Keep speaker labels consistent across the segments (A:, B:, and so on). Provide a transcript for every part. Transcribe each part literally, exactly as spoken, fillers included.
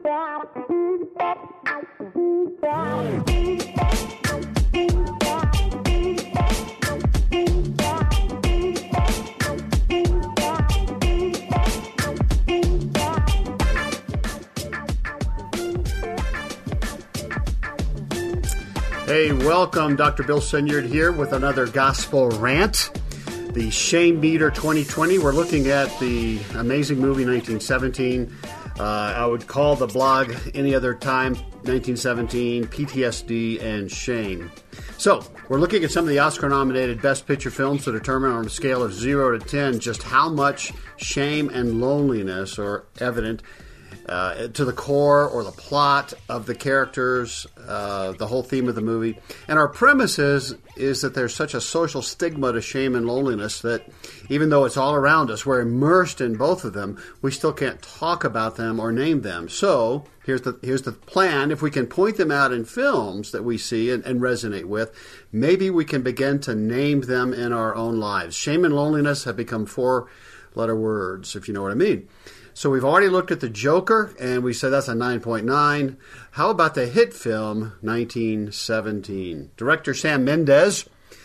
A: Hey, welcome. Doctor Bill Senyard here with another Gospel Rant. The Shame Meter twenty twenty. We're looking at the amazing movie nineteen seventeen. Uh, I would call the blog any other time, nineteen seventeen, P T S D, and Shame. So, we're looking at some of the Oscar-nominated Best Picture films to determine on a scale of zero to ten just how much shame and loneliness are evident Uh, to the core or the plot of the characters, uh, the whole theme of the movie. And our premise is, is that there's such a social stigma to shame and loneliness that even though it's all around us, we're immersed in both of them, we still can't talk about them or name them. So here's the here's the plan. If we can point them out in films that we see and, and resonate with, maybe we can begin to name them in our own lives. Shame and loneliness have become four-letter words, if you know what I mean. So we've already looked at The Joker, and we said that's a nine point nine. How about the hit film nineteen seventeen? Director Sam Mendes.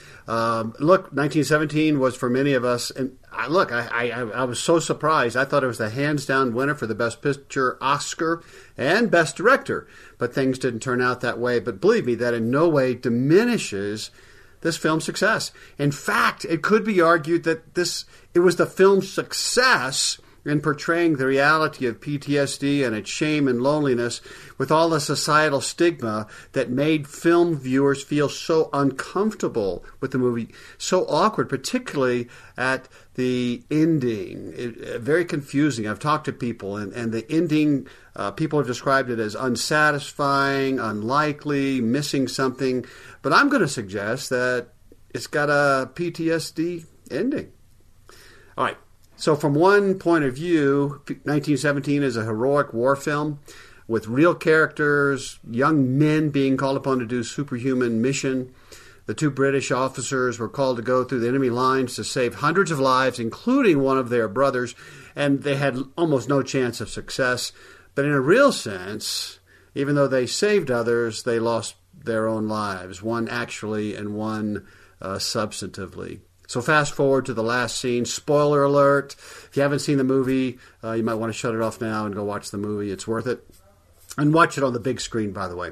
A: Um, look, nineteen seventeen was for many of us, and I, look, I, I, I was so surprised. I thought it was the hands-down winner for the Best Picture Oscar and Best Director, but things didn't turn out that way. But believe me, that in no way diminishes this film's success. In fact, it could be argued that this it was the film's success in portraying the reality of P T S D and its shame and loneliness with all the societal stigma that made film viewers feel so uncomfortable with the movie, so awkward, particularly at the ending. It, uh, very confusing. I've talked to people, and, and the ending, uh, people have described it as unsatisfying, unlikely, missing something. But I'm going to suggest that it's got a P T S D ending. All right. So from one point of view, nineteen seventeen is a heroic war film with real characters, young men being called upon to do superhuman mission. The two British officers were called to go through the enemy lines to save hundreds of lives, including one of their brothers, and they had almost no chance of success. But in a real sense, even though they saved others, they lost their own lives, one actually and one uh, substantively. So fast forward to the last scene. Spoiler alert. If you haven't seen the movie, uh, you might want to shut it off now and go watch the movie. It's worth it. And watch it on the big screen, by the way.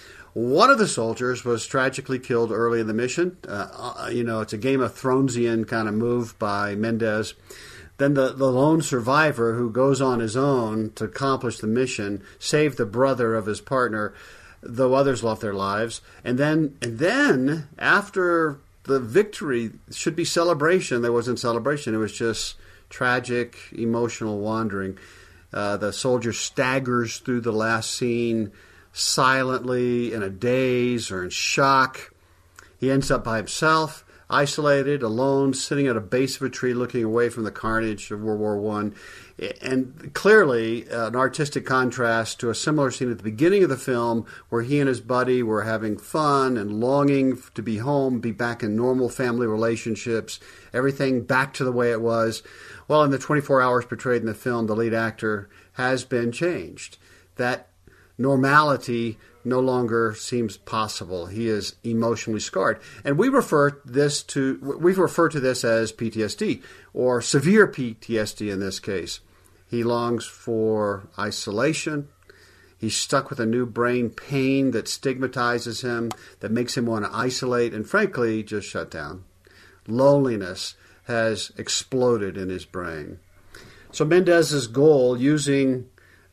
A: One of the soldiers was tragically killed early in the mission. Uh, you know, it's a Game of Thronesian kind of move by Mendes. Then the, the lone survivor who goes on his own to accomplish the mission saved the brother of his partner, though others lost their lives. And then, and then after the victory, should be celebration. There wasn't celebration. It was just tragic, emotional wandering. Uh, the soldier staggers through the last scene silently, in a daze or in shock. He ends up by himself, isolated, alone, sitting at a base of a tree looking away from the carnage of World War One. And clearly uh, an artistic contrast to a similar scene at the beginning of the film where he and his buddy were having fun and longing to be home, be back in normal family relationships, everything back to the way it was. Well, in the twenty-four hours portrayed in the film, the lead actor has been changed. That normality no longer seems possible. He is emotionally scarred. And we refer this to we refer to this as P T S D, or severe P T S D in this case. He longs for isolation. He's stuck with a new brain pain that stigmatizes him, that makes him want to isolate and, frankly, just shut down. Loneliness has exploded in his brain. So Mendes's goal, using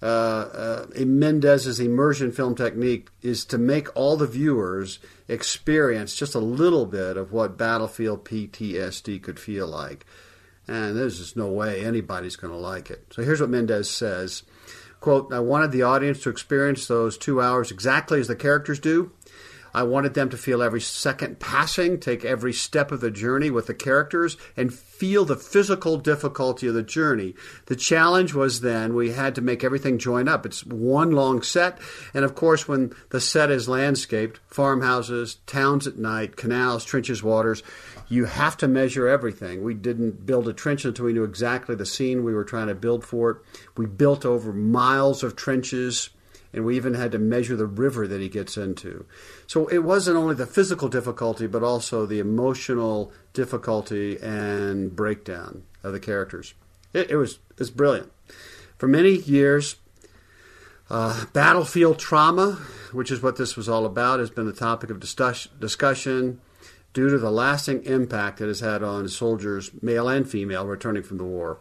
A: Uh, uh, Mendes's immersion film technique, is to make all the viewers experience just a little bit of what battlefield P T S D could feel like. And there's just no way anybody's going to like it. So here's what Mendes says. Quote, "I wanted the audience to experience those two hours exactly as the characters do. I wanted them to feel every second passing, take every step of the journey with the characters, and feel the physical difficulty of the journey. The challenge was then we had to make everything join up. It's one long set, and of course when the set is landscaped, farmhouses, towns at night, canals, trenches, waters, you have to measure everything. We didn't build a trench until we knew exactly the scene we were trying to build for it. We built over miles of trenches. and we even had to measure the river that he gets into. So it wasn't only the physical difficulty, but also the emotional difficulty and breakdown of the characters. It, it was it's brilliant. For many years, uh, battlefield trauma, which is what this was all about, has been the topic of discuss- discussion due to the lasting impact it has had on soldiers, male and female, returning from the war.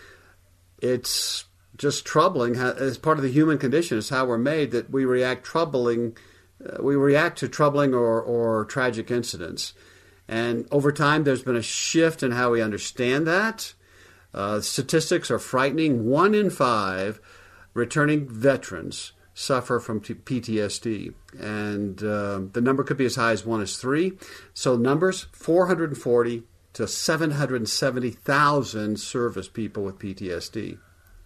A: It's just troubling how, as part of the human condition, is how we're made, that we react troubling, uh, we react to troubling or, or tragic incidents. And over time, there's been a shift in how we understand that. Uh, statistics are frightening. One in five returning veterans suffer from P T S D, and uh, the number could be as high as one is three. So numbers, four hundred forty to seven hundred seventy thousand service people with P T S D.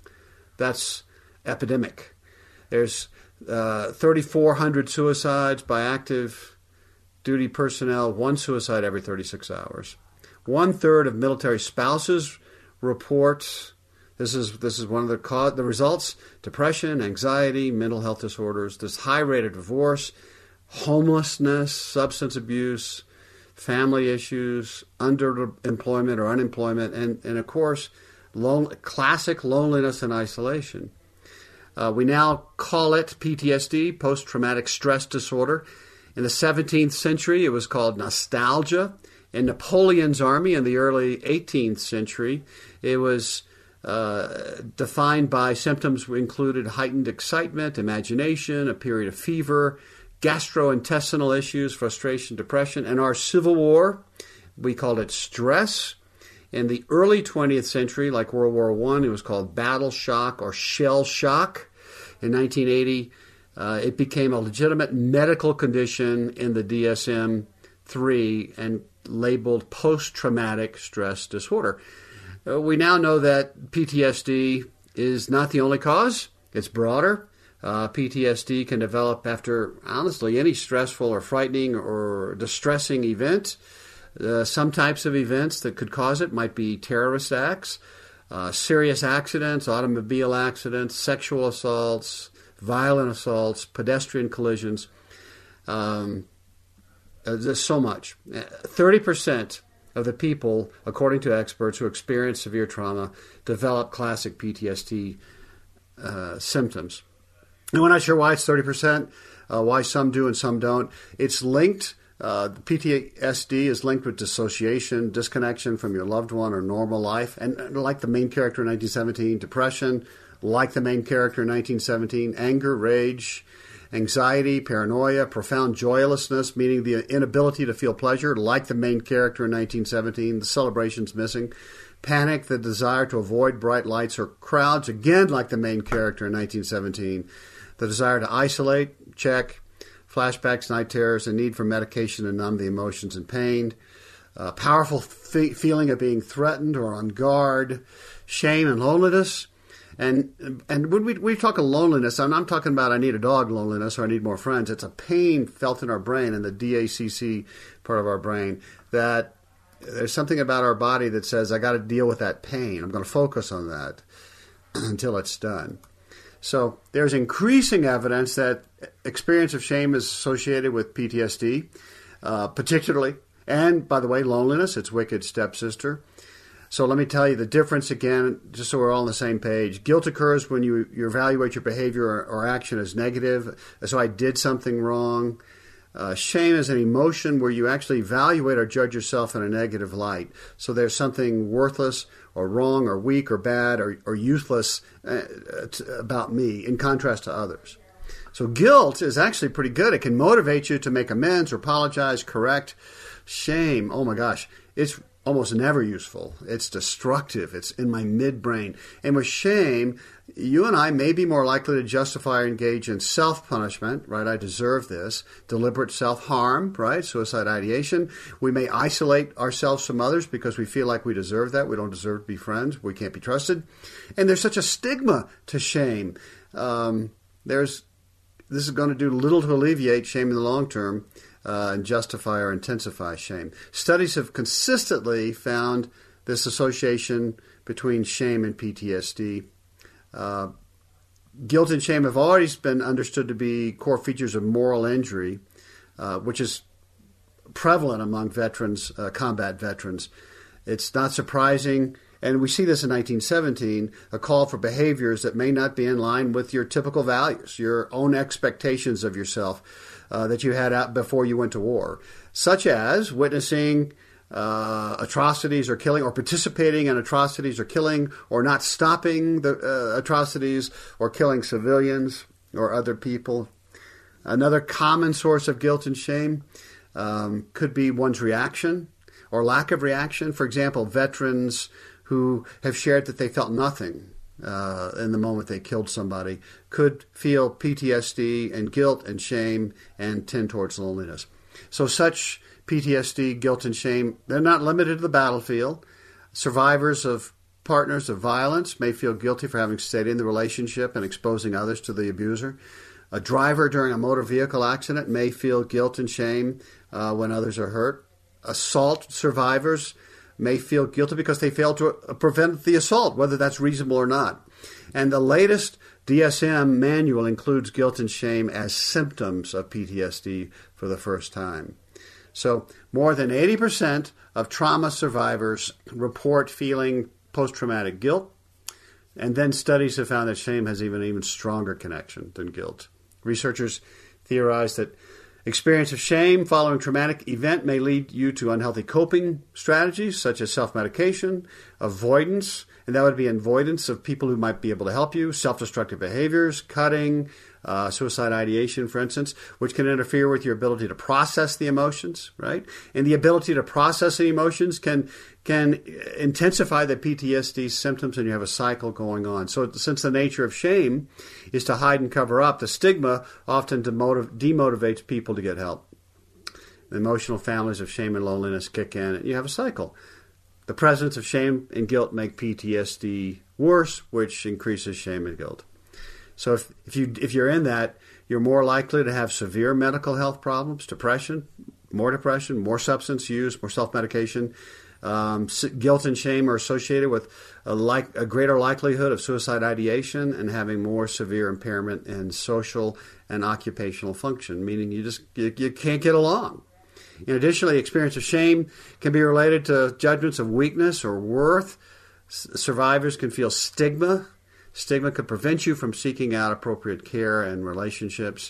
A: That's epidemic. There's uh, three thousand four hundred suicides by active duty personnel, one suicide every thirty-six hours. One third of military spouses report, this is this is one of the cause, the results, depression, anxiety, mental health disorders, this high rate of divorce, homelessness, substance abuse, family issues, underemployment or unemployment, and, and of course, lone, classic loneliness and isolation. Uh, we now call it P T S D, post-traumatic stress disorder. In the seventeenth century, it was called nostalgia. In Napoleon's army in the early eighteenth century, it was uh, defined by symptoms which included heightened excitement, imagination, a period of fever, gastrointestinal issues, frustration, depression. And our Civil War, we called it stress. In the early twentieth century, like World War One, it was called battle shock or shell shock. In nineteen eighty, uh, it became a legitimate medical condition in the D S M three and labeled post-traumatic stress disorder. Uh, we now know that P T S D is not the only cause. It's broader. Uh, P T S D can develop after, honestly, any stressful or frightening or distressing event. Uh, some types of events that could cause it might be terrorist acts, uh, serious accidents, automobile accidents, sexual assaults, violent assaults, pedestrian collisions. Um, uh, there's so much. thirty percent of the people, according to experts who experience severe trauma, develop classic P T S D uh, symptoms. And we're not sure why it's thirty percent, uh, why some do and some don't. It's linked. Uh, the P T S D is linked with dissociation, disconnection from your loved one or normal life. And, and like the main character in nineteen seventeen, depression, like the main character in nineteen seventeen, anger, rage, anxiety, paranoia, profound joylessness, meaning the inability to feel pleasure, like the main character in nineteen seventeen, the celebration's missing. Panic, the desire to avoid bright lights or crowds, again like the main character in nineteen seventeen. The desire to isolate, check. Flashbacks, night terrors, a need for medication to numb the emotions and pain. A powerful fe- feeling of being threatened or on guard. Shame and loneliness. And and when we, we talk of loneliness, I'm, I'm talking about I need a dog loneliness or I need more friends. It's a pain felt in our brain, in the D A C C part of our brain, that there's something about our body that says, I got to deal with that pain. I'm going to focus on that until it's done. So there's increasing evidence that experience of shame is associated with P T S D, uh, particularly, and by the way, loneliness, its wicked stepsister. So let me tell you the difference again, just so we're all on the same page. Guilt occurs when you, you evaluate your behavior or, or action as negative, so I did something wrong. Uh, shame is an emotion where you actually evaluate or judge yourself in a negative light. So there's something worthless or wrong or weak or bad or, or useless uh, about me in contrast to others. So guilt is actually pretty good. It can motivate you to make amends or apologize, correct. Shame, oh my gosh, it's almost never useful. It's destructive. It's in my midbrain. And with shame, you and I may be more likely to justify or engage in self-punishment, right? I deserve this. Deliberate self-harm, right? Suicide ideation. We may isolate ourselves from others because we feel like we deserve that. We don't deserve to be friends. We can't be trusted. And there's such a stigma to shame. Um, there's this is going to do little to alleviate shame in the long term. Uh, and justify or intensify shame. Studies have consistently found this association between shame and P T S D. Uh, guilt and shame have always been understood to be core features of moral injury, uh, which is prevalent among veterans, uh, combat veterans. It's not surprising, and we see this in nineteen seventeen, a call for behaviors that may not be in line with your typical values, your own expectations of yourself uh, that you had out before you went to war, such as witnessing uh, atrocities or killing, or participating in atrocities or killing, or not stopping the uh, atrocities or killing civilians or other people. Another common source of guilt and shame um, could be one's reaction or lack of reaction. For example, veterans who have shared that they felt nothing uh, in the moment they killed somebody could feel P T S D and guilt and shame and tend towards loneliness. So such P T S D, guilt and shame, they're not limited to the battlefield. Survivors of partners of violence may feel guilty for having stayed in the relationship and exposing others to the abuser. A driver during a motor vehicle accident may feel guilt and shame uh, when others are hurt. Assault survivors may feel guilty because they failed to prevent the assault, whether that's reasonable or not. And the latest D S M manual includes guilt and shame as symptoms of P T S D for the first time. So more than eighty percent of trauma survivors report feeling post-traumatic guilt, and then studies have found that shame has even even stronger connection than guilt. Researchers theorize that experience of shame following traumatic event may lead you to unhealthy coping strategies such as self-medication, avoidance, and that would be avoidance of people who might be able to help you, self-destructive behaviors, cutting, uh, suicide ideation, for instance, which can interfere with your ability to process the emotions, right? And the ability to process the emotions can can intensify the P T S D symptoms, and you have a cycle going on. So since the nature of shame is to hide and cover up, the stigma often demotiv- demotivates people to get help. The emotional families of shame and loneliness kick in, and you have a cycle. The presence of shame and guilt make P T S D worse, which increases shame and guilt. So if, if, you, if you're in that, you're more likely to have severe mental health problems, depression, more depression, more substance use, more self-medication. Um, guilt and shame are associated with a, like, a greater likelihood of suicide ideation and having more severe impairment in social and occupational function, meaning you just you, you can't get along. And additionally, experience of shame can be related to judgments of weakness or worth. S- survivors can feel stigma. Stigma could prevent you from seeking out appropriate care and relationships.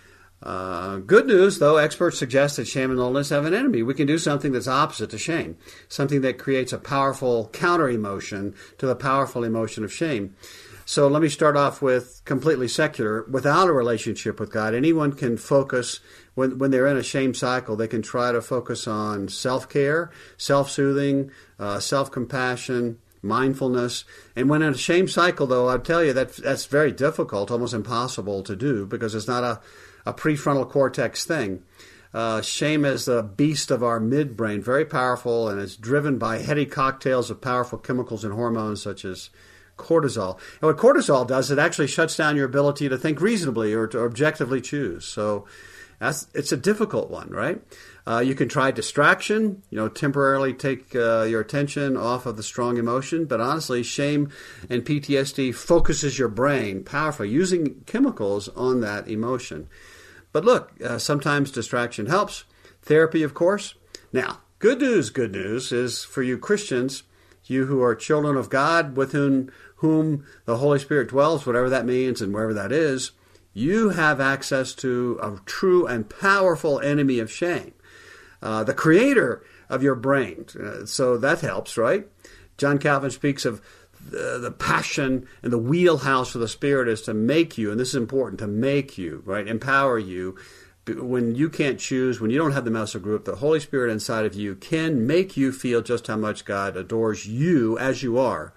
A: Uh, good news, though, experts suggest that shame and loneliness have an enemy. We can do something that's opposite to shame, something that creates a powerful counter-emotion to the powerful emotion of shame. So let me start off with completely secular. Without a relationship with God, anyone can focus, when, when they're in a shame cycle, they can try to focus on self-care, self-soothing, uh, self-compassion, mindfulness. And when in a shame cycle, though, I'll tell you that that's very difficult, almost impossible to do, because it's not a, a prefrontal cortex thing. Uh, shame is the beast of our midbrain, very powerful, and it's driven by heady cocktails of powerful chemicals and hormones such as cortisol. And what cortisol does, it actually shuts down your ability to think reasonably or to objectively choose. So that's, it's a difficult one, right? Uh, you can try distraction, you know, temporarily take uh, your attention off of the strong emotion. But honestly, shame and P T S D focuses your brain powerfully, using chemicals on that emotion. But look, uh, sometimes distraction helps. Therapy, of course. Now, good news, good news is for you Christians, you who are children of God, with whom, whom the Holy Spirit dwells, whatever that means and wherever that is, you have access to a true and powerful enemy of shame, uh, the creator of your brain. Uh, so that helps, right? John Calvin speaks of the, the passion and the wheelhouse of the Spirit is to make you, and this is important, to make you, right, empower you. When you can't choose, when you don't have the muscle group, the Holy Spirit inside of you can make you feel just how much God adores you as you are.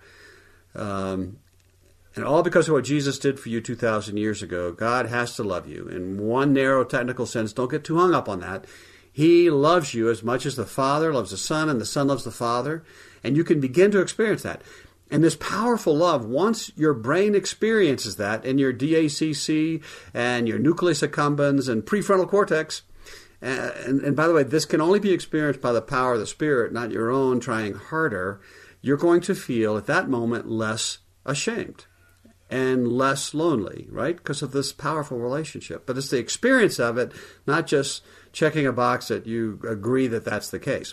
A: Um, and all because of what Jesus did for you two thousand years ago. God has to love you. In one narrow technical sense, don't get too hung up on that. He loves you as much as the Father loves the Son and the Son loves the Father. And you can begin to experience that. And this powerful love, once your brain experiences that in your D A C C and your nucleus accumbens and prefrontal cortex, uh, and, and by the way, this can only be experienced by the power of the Spirit, not your own trying harder, you're going to feel at that moment less ashamed. and less lonely, right? Because of this powerful relationship. But it's the experience of it, not just checking a box that you agree that that's the case.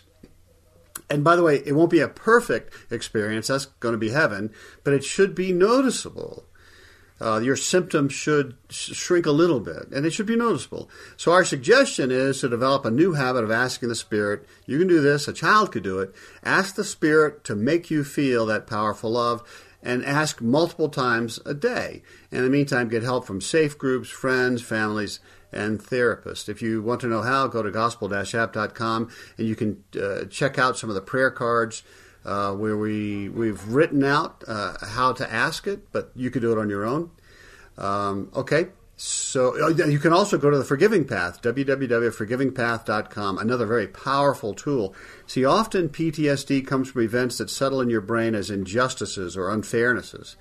A: And by the way, it won't be a perfect experience. That's going to be heaven, but it should be noticeable. Uh, your symptoms should sh- shrink a little bit, and it should be noticeable. So our suggestion is to develop a new habit of asking the Spirit. You can do this. A child could do it. Ask the Spirit to make you feel that powerful love, and ask multiple times a day. In the meantime, get help from safe groups, friends, families, and therapists. If you want to know how, go to gospel dash app dot com, and you can uh, check out some of the prayer cards uh, where we, we've written out uh, how to ask it, but you could do it on your own. Um, okay, so you can also go to the Forgiving Path, w w w dot forgiving path dot com, another very powerful tool. See, often P T S D comes from events that settle in your brain as injustices or unfairnesses.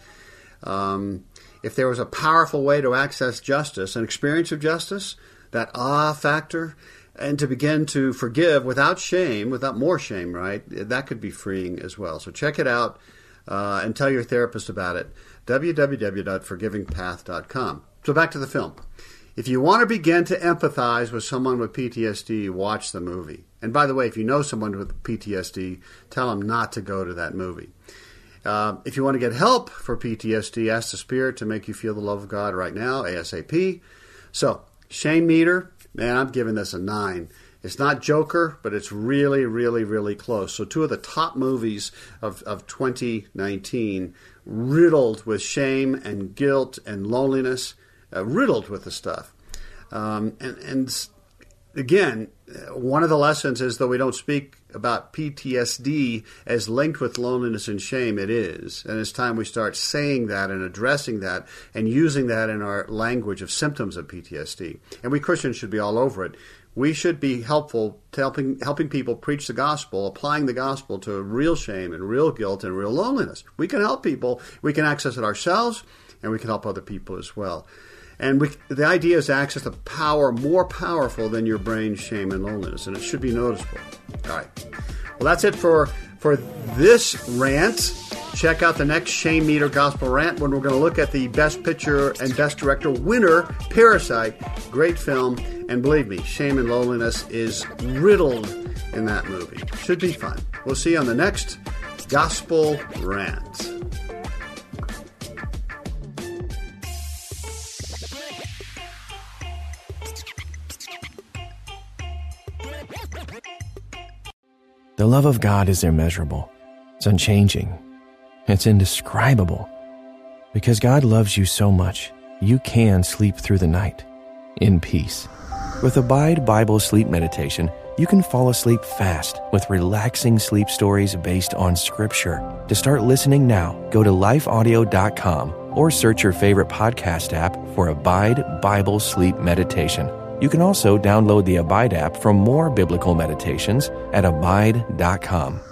A: Um, if there was a powerful way to access justice, an experience of justice, that ah factor, and to begin to forgive without shame, without more shame, right, that could be freeing as well. So check it out uh, and tell your therapist about it, w w w dot forgiving path dot com. So back to the film. If you want to begin to empathize with someone with P T S D, watch the movie. And by the way, if you know someone with P T S D, tell them not to go to that movie. Uh, if you want to get help for P T S D, ask the Spirit to make you feel the love of God right now, ASAP. So, Shame Meter, man, I'm giving this a nine. It's not Joker, but it's really, really, really close. So two of the top movies of, of twenty nineteen, riddled with shame and guilt and loneliness, uh, riddled with the stuff. Um, and, and again, one of the lessons is, though we don't speak about P T S D as linked with loneliness and shame, it is. And it's time we start saying that and addressing that and using that in our language of symptoms of P T S D. And we Christians should be all over it. We should be helpful to helping, helping people preach the gospel, applying the gospel to real shame and real guilt and real loneliness. We can help people. We can access it ourselves, and we can help other people as well. And we, the idea is to access the power more powerful than your brain's shame and loneliness, and it should be noticeable. All right. Well, that's it for, for this rant. Check out the next Shame Meter Gospel Rant when we're going to look at the Best Picture and Best Director winner, Parasite. Great film. And believe me, shame and loneliness is riddled in that movie. Should be fun. We'll see you on the next Gospel Rant.
B: The love of God is immeasurable. It's unchanging. It's indescribable. Because God loves you so much, you can sleep through the night in peace. With Abide Bible Sleep Meditation, you can fall asleep fast with relaxing sleep stories based on Scripture. To start listening now, go to life audio dot com or search your favorite podcast app for Abide Bible Sleep Meditation. You can also download the Abide app for more biblical meditations at abide dot com.